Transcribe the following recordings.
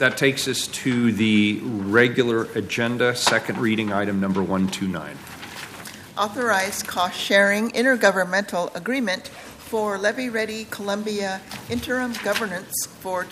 That takes us to the regular agenda, second reading, item number 129. Authorize cost-sharing intergovernmental agreement for Levy Ready Columbia interim governance for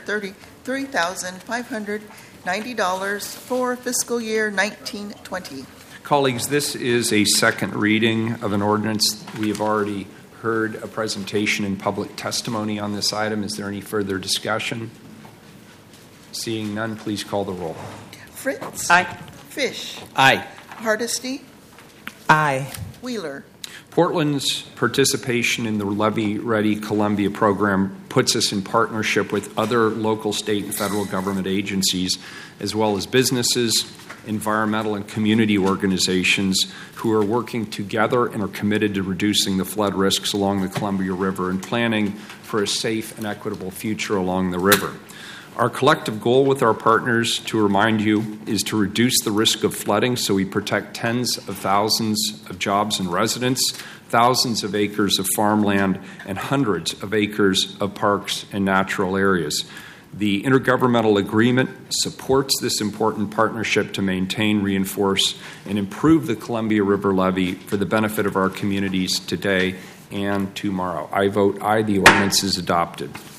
$233,590 for fiscal year 1920. Colleagues, this is a second reading of an ordinance. We have already heard a presentation and public testimony on this item. Is there any further discussion? Seeing none, please call the roll. Fritz. Aye. Fish. Aye. Hardesty. Aye. Wheeler. Portland's participation in the Levy Ready Columbia program puts us in partnership with other local, state, and federal government agencies, as well as businesses, environmental and community organizations who are working together and are committed to reducing the flood risks along the Columbia River and planning for a safe and equitable future along the river. Our collective goal with our partners, to remind you, is to reduce the risk of flooding so we protect tens of thousands of jobs and residents, thousands of acres of farmland, and hundreds of acres of parks and natural areas. The intergovernmental agreement supports this important partnership to maintain, reinforce, and improve the Columbia River levee for the benefit of our communities today and tomorrow. I vote aye. The ordinance is adopted.